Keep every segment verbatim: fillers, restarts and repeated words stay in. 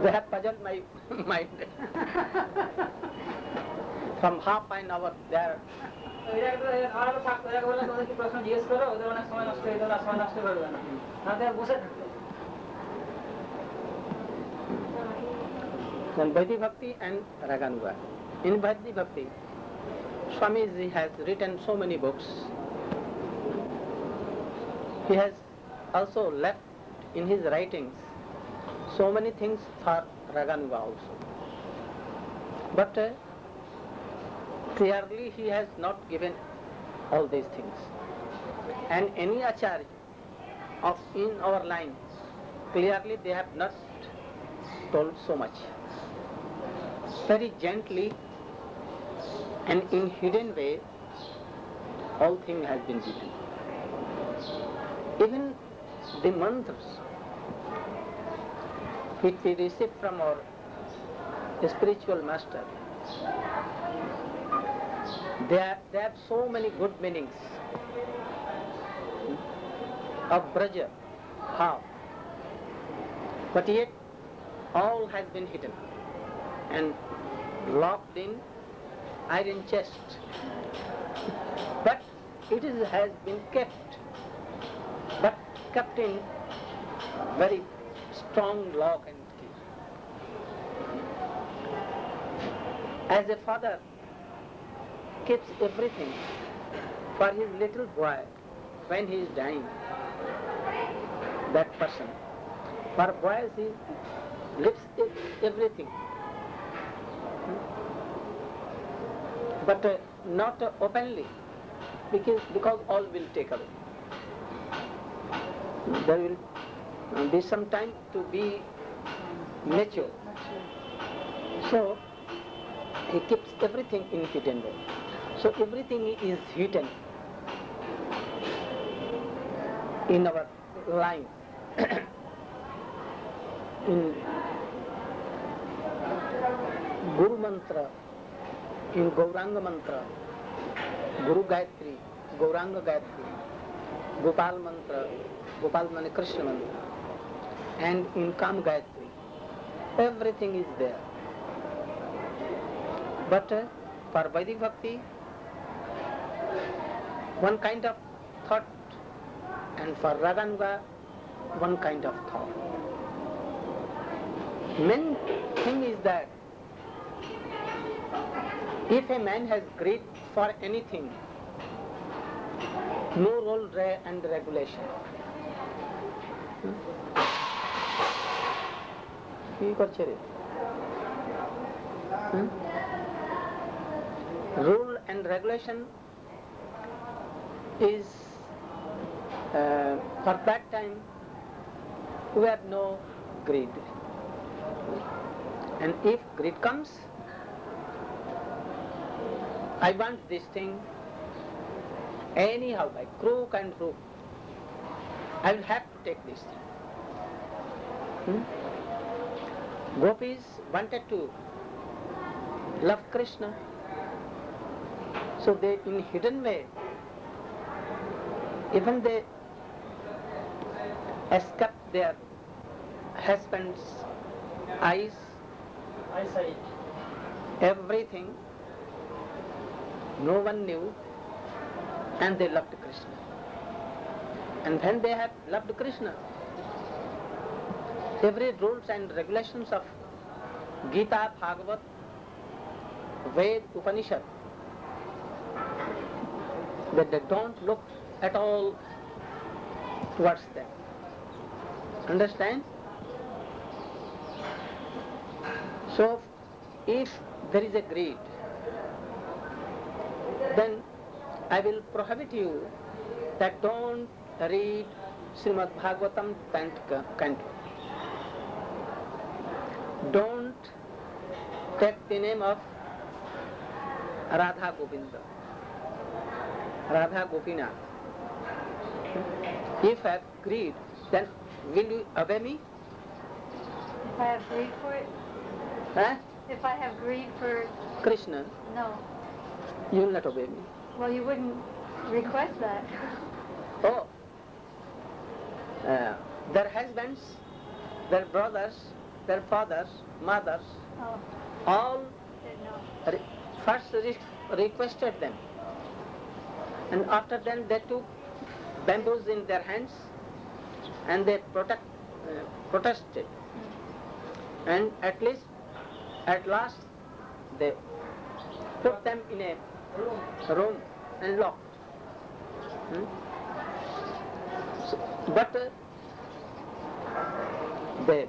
They have puzzled my mind. From half an hour there. And Vaidhi Bhakti and Raganuga. In Vaidhi Bhakti, Swamiji has written so many books. He has also left in his writings so many things for Raganuga also. But uh, clearly he has not given all these things. And any acharya of in our line, clearly they have not told so much. Very gently and in hidden way, all thing has been given. Even the mantras which we receive from our spiritual master, they, are, they have so many good meanings of Braja, how, but yet all has been hidden and locked in iron chest. But it is, has been kept, but kept in very strong lock and key. As a father keeps everything for his little boy when he is dying, that person, for boys he leaves everything, but uh, not uh, openly, because, because all will take away. There will uh, be some time to be mature. So he keeps everything in hidden way. So everything is hidden in our line. In Guru Mantra, in Gauranga Mantra, Guru Gayatri, Gauranga Gayatri, Gopal Mantra, Gopal Mani Krishna Mantra, and in Kam Gayatri, everything is there. But uh, for Vedic Bhakti, one kind of thought, and for Raganuga, one kind of thought. Main thing is that if a man has greed for anything, no rule and regulation. Hmm? Rule and regulation is uh, for that time we have no greed. And if greed comes, I want this thing anyhow, by crook and crook, I will have to take this thing. Hmm? Gopis wanted to love Krishna, so they, in hidden way, even they escaped their husband's eyes, eyesight, everything. No one knew, and they loved Krishna. And when they had loved Krishna, every rules and regulations of Gita, Bhagavat, Ved, Upanishad, that they don't look at all towards them. Understand? So, if there is a greed, then I will prohibit you that don't read Srimad Bhagavatam tenth canto. Don't take the name of Radha Govinda, Radha Gopinath. If I have greed, then will you obey me? If I have greed for it? Huh? If I have greed for Krishna? No. You will not obey me. Well, you wouldn't request that. Oh. Uh, their husbands, their brothers, their fathers, mothers, Oh, all said no. re- first re- requested them. And after then they took bamboos in their hands and they protect, uh, protested. And at least, at last, they put them in a room and locked. Hmm? So, but uh, they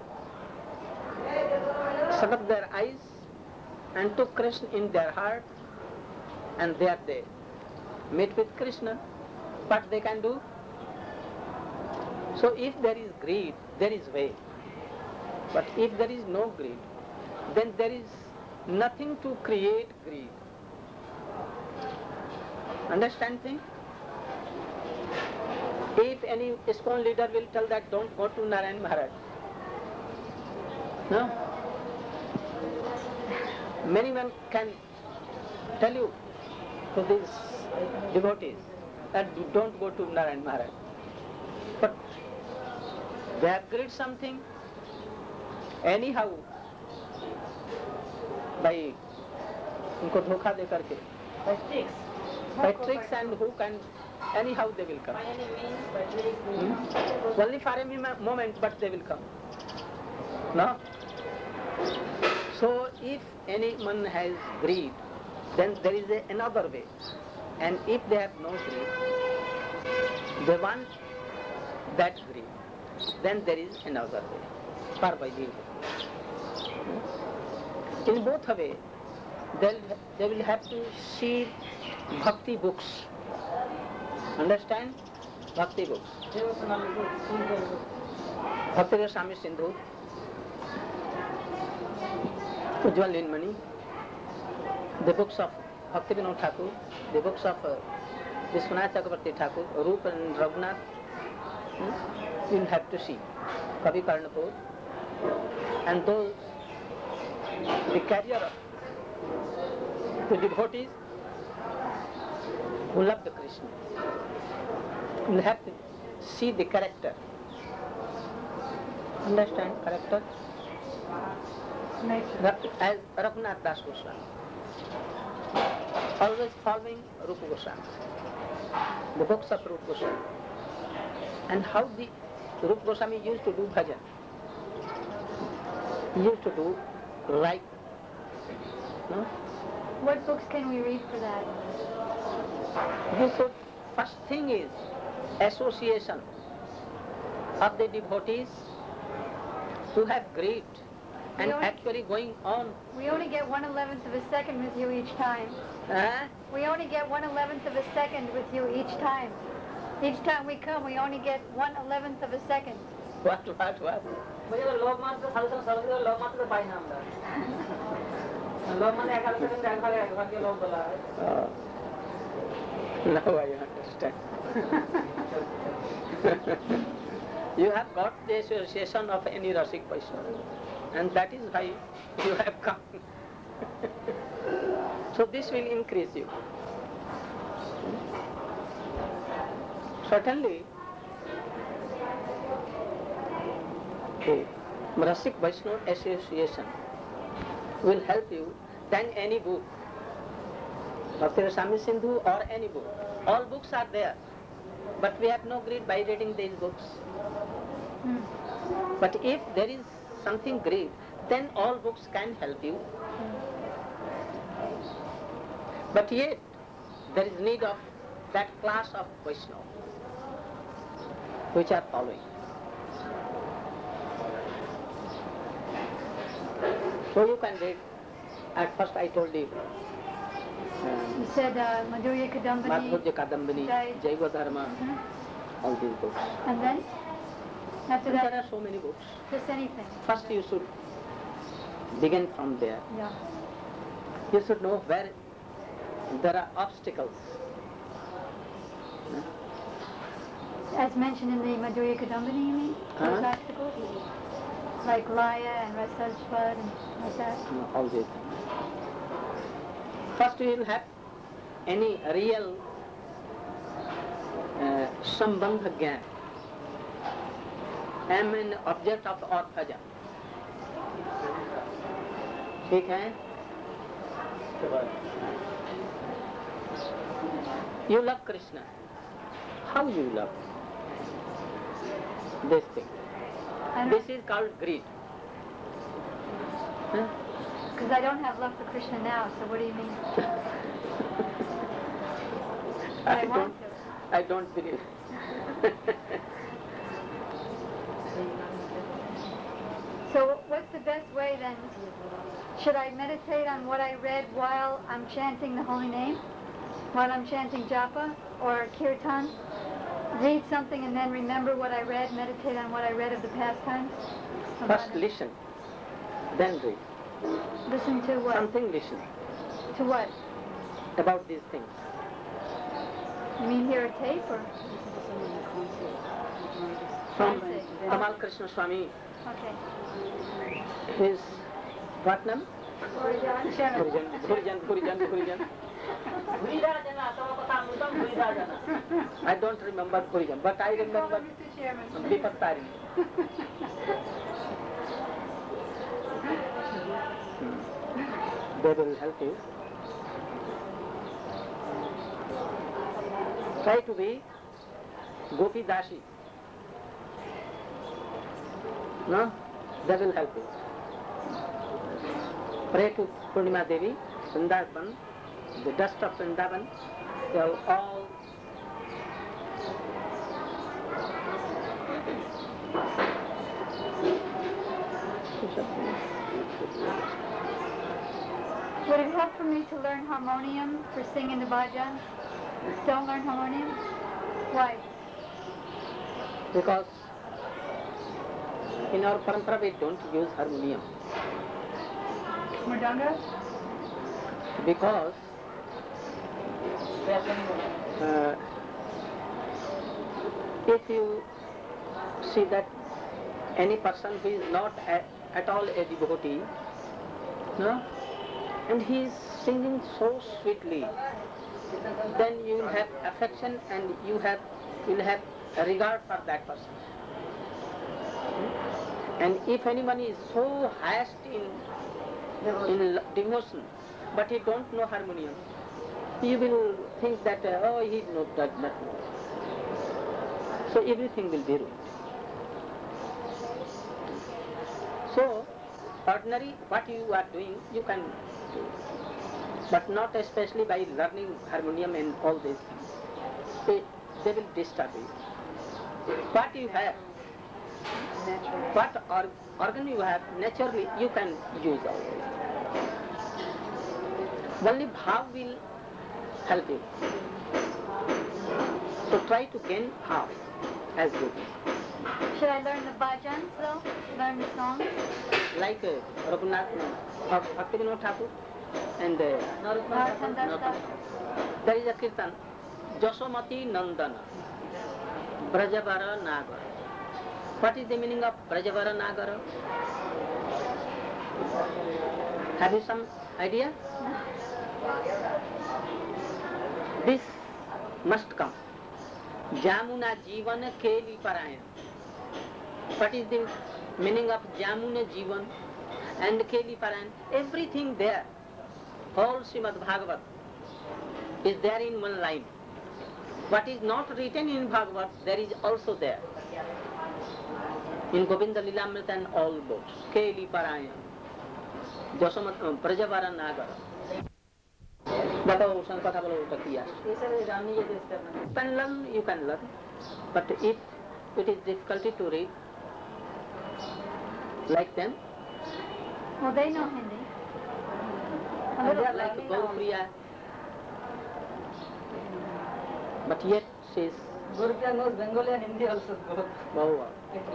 shut up their eyes and took Krishna in their heart, and there they meet with Krishna. What they can do? So if there is greed, there is way. But if there is no greed, then there is nothing to create greed. Understand thing? If any ISKCON leader will tell that don't go to Narayan Maharaj, no? Many men can tell you to these devotees that don't go to Narayan Maharaj. But they have created something, anyhow, by उनको धोखा दे करके, By tricks. by tricks and who can, anyhow they will come. By any means, by tricks. Hmm? Only for a mom- moment, but they will come. No? So if anyone has greed, then there is a, another way. And if they have no greed, they want that greed, then there is another way. Parvaji. In both ways, they they will have to see bhakti books. Understand? Bhakti books. Devotional books, simple books. Bhakti Rasami Sindhu, Ujjwal Linmani, the books of Bhakti Vinod Thakur, the books of uh, Vishwanath Chakravarti Thakur, Rup and Raghunath, hmm? you'll have to see. Kavi Karnapur, and those, the carrier to devotees who love the Krishna. You'll have to see the character. Understand character? Ra- As Raghunath Das Goswami, always following Rupa Goswami, the books of Rupa Goswami, and how the Rupa Goswami used to do bhajan. He used to do like, no? What books can we read for that? You should, first thing is association of the devotees who have greed and We only- actually going on. We only get one eleventh of a second with you each time. Huh? We only get one eleventh of a second with you each time. Each time we come, we only get one eleventh of a second. What, what, what? বলে লোভ মাত্র সাড়ে সাড়ে সাড়ে করে লোভ মাত্র পাই না আমরা লোভ মানে এগারো সেকেন্ড একবারে একবারকে লোভ বলা হয় Uh, now I understand. You have got the association of any Rasik Vaishnava, and that is why you have come. So this will increase you. Certainly, the Rasik Vaishnava Association will help you than any book. Bhakti Rasami Sindhu or any book. All books are there. But we have no greed by reading these books. Hmm. But if there is something greed, then all books can help you. But yet, there is need of that class of Vaishnava which are following. So you can read. At first I told you, You said uh, Madhurya Kadambini. Madhurya Kadambini, Jai- Jaiva Dharma, Mhm. all these books. And then? After There that, are so many books. just anything. First you should begin from there. Yeah. You should know where there are obstacles. As mentioned in the Madhurya Kadambini, you mean? Those Huh? obstacles? Like Laya and Rasajvad and like that? All these things. First you will have any real uh, Sambandha Gyan. I am an object of our bhajan. ठीक है? You love Krishna. How you love this thing? I This don't, is called greed. Huh? because I don't have love for Krishna now, so what do you mean? But I want don't, to. I don't believe. So what's the best way then? Should I meditate on what I read while I'm chanting the holy name? While I'm chanting japa or kirtan? Read something and then remember what I read, meditate on what I read of the past times? First listen, then read. Listen to what? Something listen To what? about these things. You mean hear a tape or? From I see. Kamal Krishna Swami, Okay. his what name? Chairman. Gurijan, Gurijan, Gurijan, Gurijan. I don't remember Gurijan, but I remember Mister Chairman. Deepak Tari. They will help you. Try to be Gopi Dashi. No? They will help you. Pray to Purnima Devi, Vrindavan, the dust of Vrindavan. They are all Would it help for me to learn harmonium for singing the bhajan? Don't learn harmonium? Why? because in our parampara we don't use harmonium. Mridanga? Because uh, if you see that any person who is not a, at all a devotee, no, and he is singing so sweetly, then you will have affection and you have will have a regard for that person. And if anyone is so highest in in devotion, but he don't know harmonium, you will think that uh, oh he knows that nothing. So everything will be ruined. So ordinary what you are doing you can do, but not especially by learning harmonium and all these things. They, they will disturb you. What you have, what or, organ you have, naturally you can use all these. Only bhav will help you. So try to gain bhav as good. Should I learn the bhajans though? Learn the songs? Like uh, Raghunath, uh, Bhaktivinoda Thakur and uh, Narottam Das. there is a kirtan, Jasomati Nandana, Brajavara Nagara. What is the meaning of Brajavara Nagara? Have you some idea? This must come. Jamuna Jivan Keli Parayan. What is the meaning of Jamuna Jivan and Keli Parayan? Everything there. Whole Srimad Bhagavat is there in one line. What is not written in Bhagavat, there is also there. In Govinda Lilamrita and all books. Keli Parayan. Jasomat Brajavara Nagara. बताओ उसने कथा बोलो उल्टा किया. You can learn, you can learn. But if it is difficult to read, like them, Well, they know Hindi. A and little they are like Gauripriya, but yet she is Gauripriya knows Bengali and Hindi also. Bahua.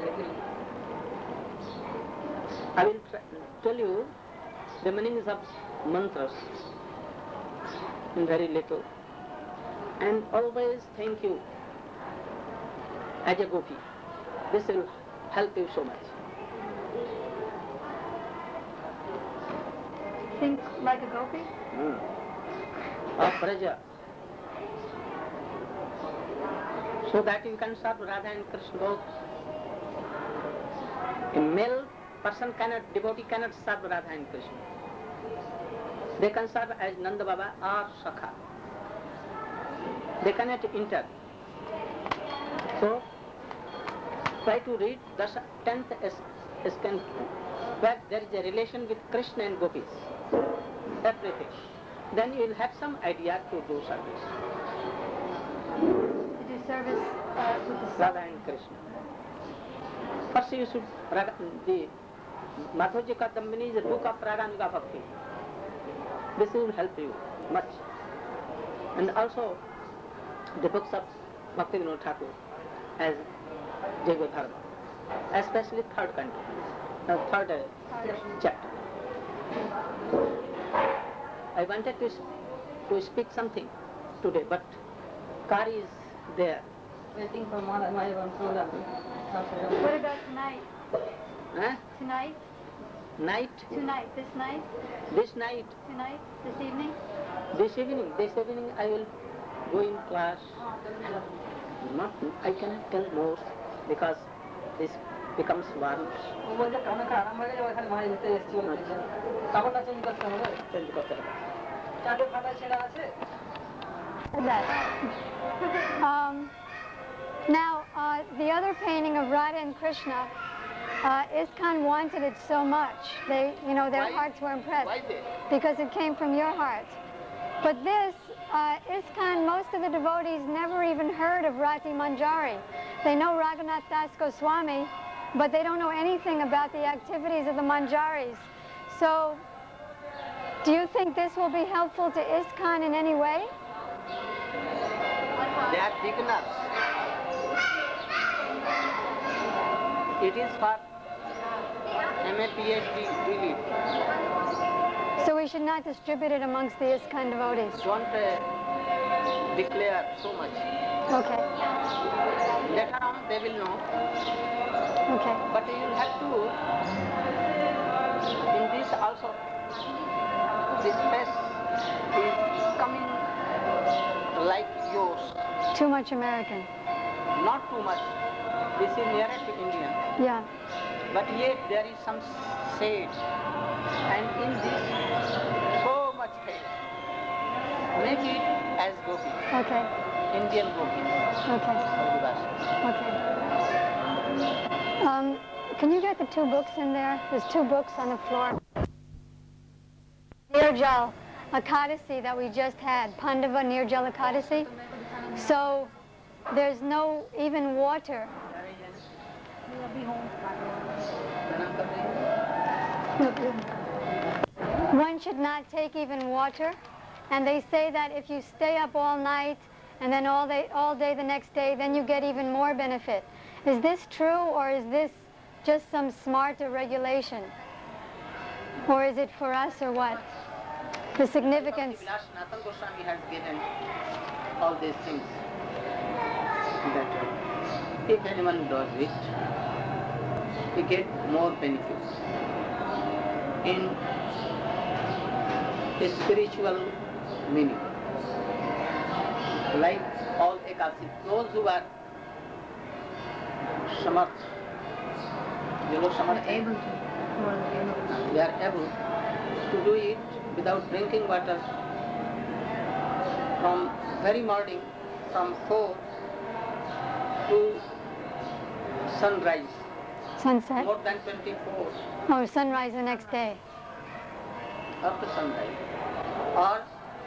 I will try, tell you the meanings of mantras in very little, and always thank you as a gopi. This will help you so much. Think like a gopi? Mm. Of Braja. So that you can serve Radha and Krishna both. A male person cannot, devotee cannot serve Radha and Krishna. They can serve as Nanda Baba or Sakha. They cannot enter. So, try to read the tenth scan where there is a relation with Krishna and Gopis. Everything. Then you will have some idea to do service. To do service uh, with the Radha and Krishna. First you should, the Madhurji Kadambini is a book of Raganuga Bhakti. This will help you much. And also the books of Bhaktivinoda Thakur as Jego Dharma, especially third canto, uh, third uh, chapter. I wanted to, to speak something today, but Kari is there. Waiting for my, my one program. What about tonight? Huh? Tonight? Night? Tonight? This night? This night? Tonight? This evening? This evening? This evening I will go in class. Not, I cannot tell more because this becomes warm. Change করতে হবে। That. Um, now, uh, the other painting of Radha and Krishna, uh, ISKCON wanted it so much. They, you know, their Why? hearts were impressed. Why they? Because it came from your heart. But this, uh, ISKCON, most of the devotees never even heard of Rati Manjari. They know Raghunath Das Goswami, but they don't know anything about the activities of the Manjaris. So, do you think this will be helpful to ISKCON in any way? They are beginners. It is for M A PhD really. So we should not distribute it amongst the ISKCON devotees. Don't uh, declare so much. Okay. Later on they will know. Okay. But you will have to, in this also, this face is coming like yours. Too much American. Not too much. This is nearer to Indian. Yeah. But yet there is some shade. And in this, so much hate. Make it as Gopi. Okay. Indian Gopi. Okay. Okay. Um, can you get the two books in there? There's two books on the floor. Nirjal Ekadasi that we just had, Pandava Nirjal Ekadasi. So there's no even water. One should not take even water, and they say that if you stay up all night and then all day, all day the next day, then you get even more benefit. Is this true, or is this just some smarter regulation? Or is it for us, or what? The significance. Nathan Goswami has given all these things. That if anyone does it, he gets more benefits. In a spiritual meaning. Like all Ekadasi, those who are samarth, they are able to, they are able to do it without drinking water from very morning, from four to sunrise. Sunset? More than twenty-four. Oh, sunrise the next day. Up to sunrise. Or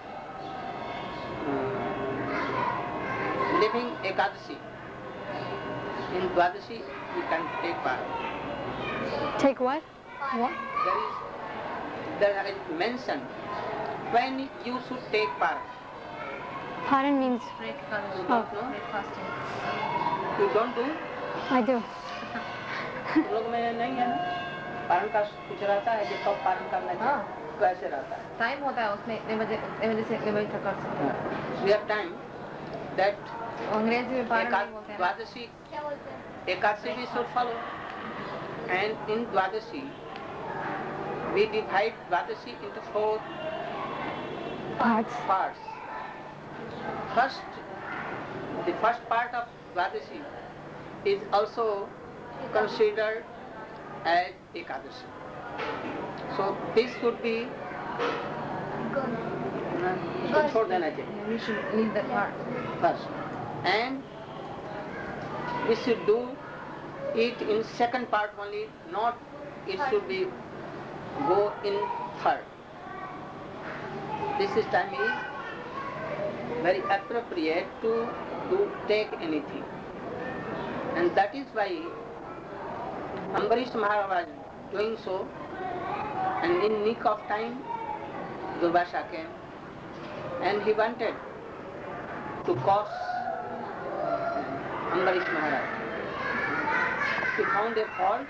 um, living Ekadasi. In Dwadashi, you can take part. Take what? What? There is, there is mentioned when you should take part. Pardon means. You Oh. don't know? You don't do? I do. तुम लोग में नहीं है ना? पारण का कुछ रहता है कि कब पारण करना चाहिए? कैसे रहता है? टाइम होता है उसमें इमरजेंसी इमरजेंसी कर सकते हैं। We have time that अंग्रेजी में पारण नहीं बोलते हैं। Dwadashi, Ekadasi we should follow, and in Dwadashi we divide Dwadashi into four Parts. parts. First, the first part of Dwadashi is also considered as Ekadashi. So this should be इसको छोड़ देना चाहिए. We should leave that part. First. And we should do it in second part only, not it should be go in third. This is time is very appropriate to, to take anything. And that is why Ambarish Maharaj doing so, and in nick of time Durvasa came and he wanted to curse Ambarish Maharaj. He found a fault.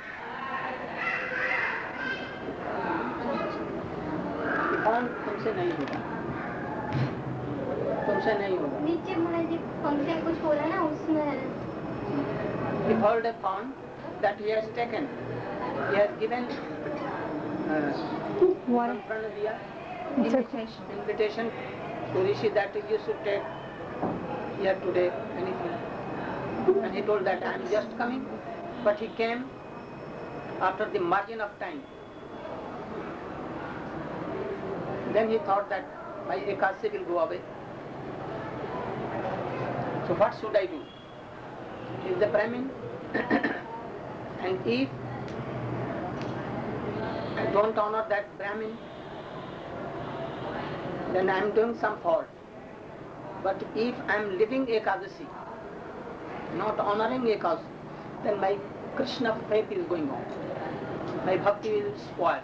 He found तुमसे नहीं होगा, तुमसे नहीं होगा. नीचे मैंने जो function कुछ बोला ना उसमें. He found a fault that he has taken. He has given uh, What? Pranadiya Invitation. invitation to Rishi that you should take here today anything. And he told that I am just coming. But he came after the margin of time. Then he thought that my Ekadasi will go away. So what should I do? He is the Brahmin. And if I don't honor that Brahmin, then I am doing some fault. But if I am living Ekadasi, not honoring Ekadasi, then my Krishna faith is going on. My bhakti will spoil.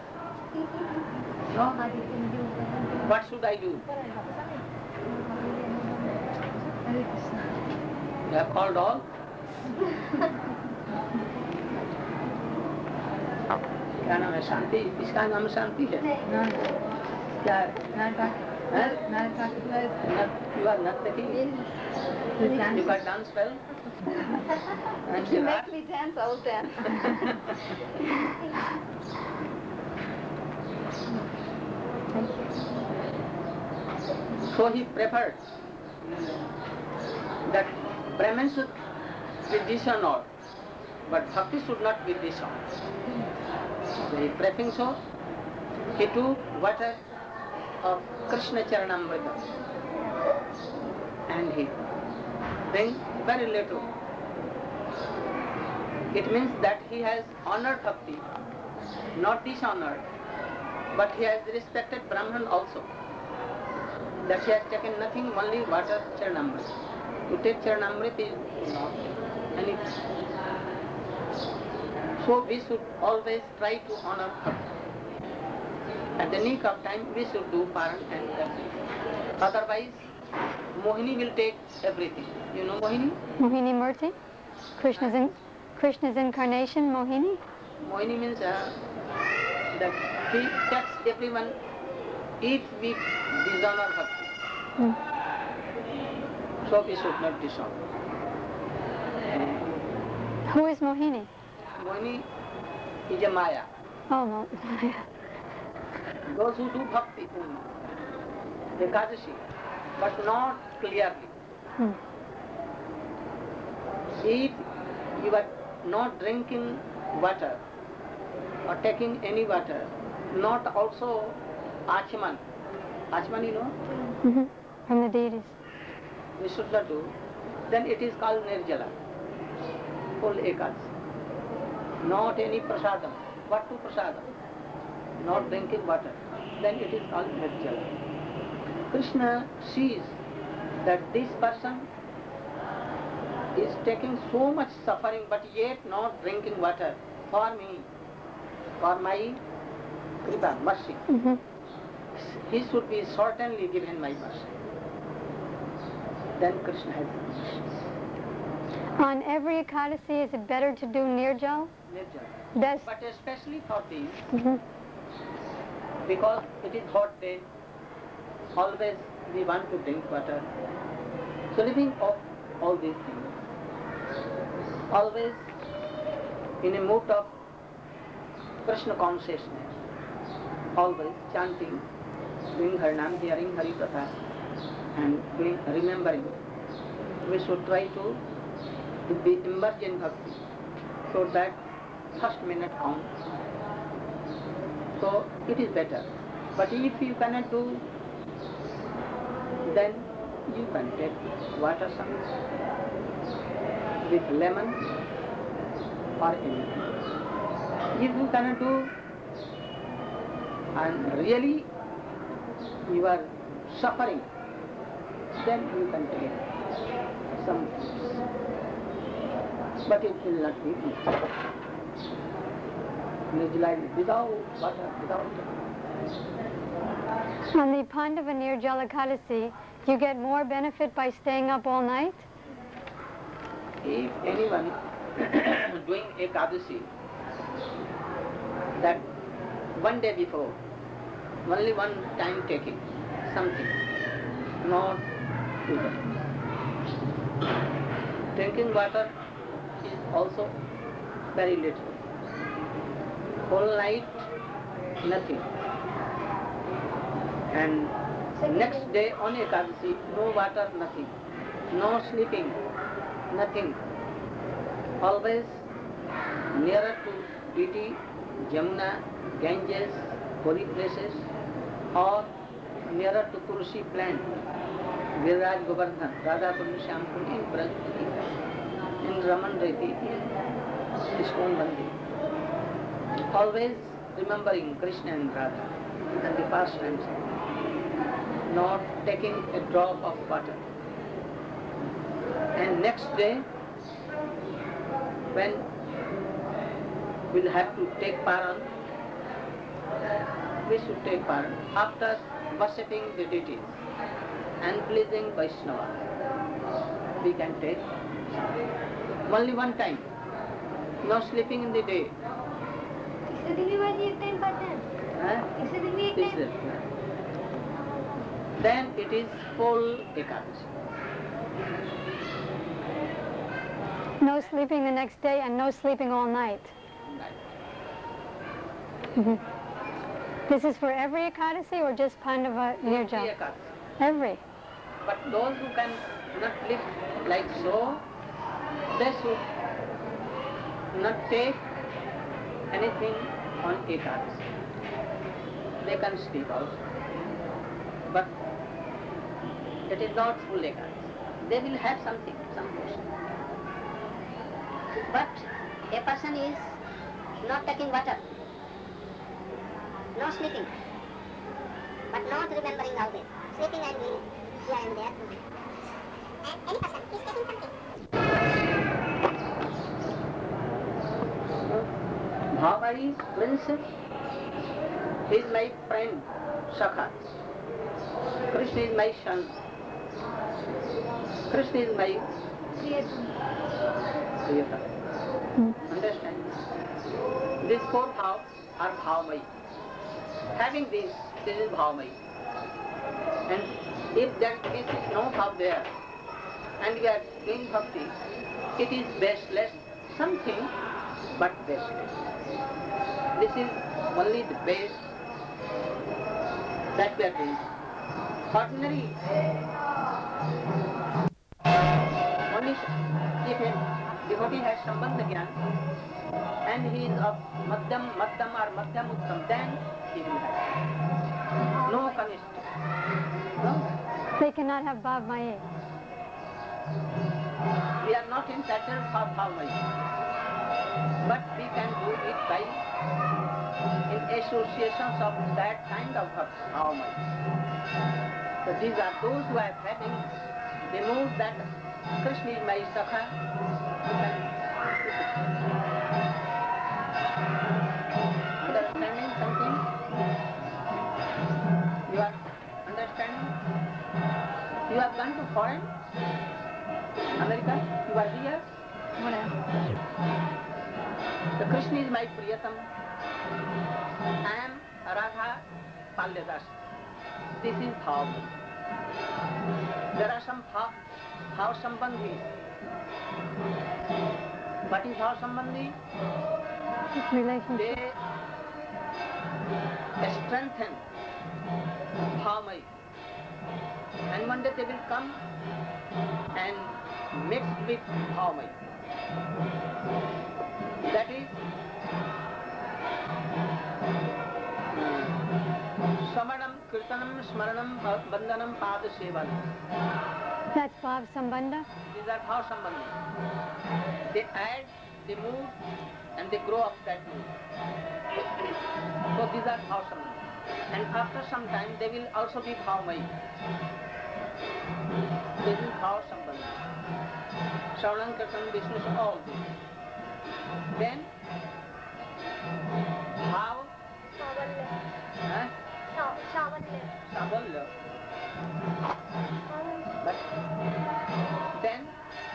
No? What should I do? You have called all? क्या नाम है? शांति. इसका नाम शांति है. क्या है? हैं? Nat- You are not taking. You can dance well. And You you make are. me dance, I'll dance. So he preferred that Brahman should be dishonored, but bhakti should not be dishonored. So he preferring so, he took water of Krishna Charanamrita and he drank very little. It means that he has honored bhakti, not dishonored, but he has respected Brahman also. That he has taken nothing, only water Charanamrita. To take Charanamrita is not anything. So we should always try to honor bhakti. At the nick of time we should do paran and everything. Otherwise, Mohini will take everything. You know Mohini? Mohini Murti? Krishna's, in, Krishna's incarnation, Mohini? Mohini means uh, that he takes everyone if we dishonor bhakti. Hmm. So we should not dishonor. Who is Mohini? Mohini is a Maya. Oh, no. Those who do bhakti only, Ekadashi, but not clearly. Hmm. If you are not drinking water or taking any water, not also Achman. Achman, you know, Mm-hmm. From the deities. we should not do, then it is called Nirjala, full Ekadasi. Not any prasadam. What to prasadam? Not drinking water. Then it is called Nirjala. Krishna sees that this person is taking so much suffering but yet not drinking water for me, for my kripa, mercy. Mm-hmm. He should be certainly given my mercy. Then Krishna has mercy. On every Ekadasi, is it better to do Nirjal? Nirjala. Best. But especially for these, Mm-hmm. because it is hot day, always we want to drink water. So living off all these things, always in a mood of Krishna consciousness, always chanting, doing Harinam, hearing Hari Katha, and doing, remembering. We should try to, to be immersed in bhakti, so that first minute counts. So it is better. But if you cannot do, then you can take water some with lemon or anything. If you cannot do, and really you are suffering, then you can take some fruits. But it will not be easy. Visualize without water, without. On the Pandava Nirjala Ekadasi, you get more benefit by staying up all night? If anyone doing Ekadasi, that one day before, only one time taking something, not too much. Drinking water is also very little. Whole night, nothing. And next day on Ekadasi, no water, nothing. No sleeping, nothing. Always nearer to D T, Jamuna, Ganges, holy places, or nearer to Tulsi plant, Viraj Govardhan, Radha Kundu Shyam Kundu in Brajpati, in Raman Reti, in Iskon Bandi. Always remembering Krishna and Radha and the pastimes, not taking a drop of water. And next day, when we'll have to take paran, we should take paran after worshipping the deities and pleasing Vaishnava. We can take only one time, no sleeping in the day. Huh? This is- Then it is full Ekadasi. No sleeping the next day and no sleeping all night. Mhm. This is for every Ekadasi or just Pandava Nirjala? Ekadasi. Every. But those who can not live like so, they should not take anything on Ekadasi. They can sleep also. But it is not full Ekadasi. They will have something, some portion. But a person is not taking water, no sleeping, but not remembering all this. Sleeping and doing here and there. And any person is taking something. Bhava is princess. He is my friend, Sakha. Krishna is my son. Krishna is my Priyatama. Understand? These four bhavas are bhavamai. Having this, this is bhavamai. And if that this is no bhav there, and we are doing bhakti, it is baseless, something, but baseless. This is only the base that we are doing. Ordinary, only if a devotee has Sambandha Gyan and he is of Madhyam, Madhyam or Madhyam Uttam, then he will have. No Kanishta. No. They cannot have Bhav Maye. We are not entitled for Bhavamaya. But we can do it by in associations of that kind of Bhavamaya. So these are those who are having, they know that Krishna is my Sakha. Understanding something? You are understanding? You have gone to foreign? America? You are here? Whatever. The Krishna is my Priyatam. I am Radha Palyadas. This is Bhav. There are some Bhav, bhav Sambandhi. What is Bhav Sambandhi? It's relationship. They strengthen Bhavamai. And one day they will come and mixed with Bhavamai. That is Samanam, Kirtanam, Smaranam, Bandhanam, Pada Sevanam. That's Bhav Sambandha. These are Bhav Sambandhi. They add, they move, and they grow up that mood. So these are Bhav Sambandhi. And after some time they will also be Bhavmayi. This is Bhav Sambandhi. Shravanam, Kirtanam, Vishnu, all these. Then Bhav Huh? Sabalya. But then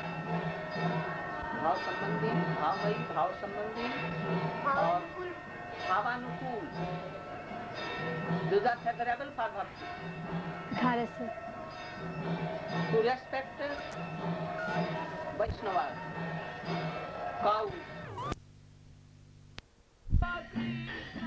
Bhav Sambandhi, Bhavmayi, Bhav Sambandhi, or Bhavanukul. These are favorable for bhakti. Kharasa. To respect Vaishnavas, cows.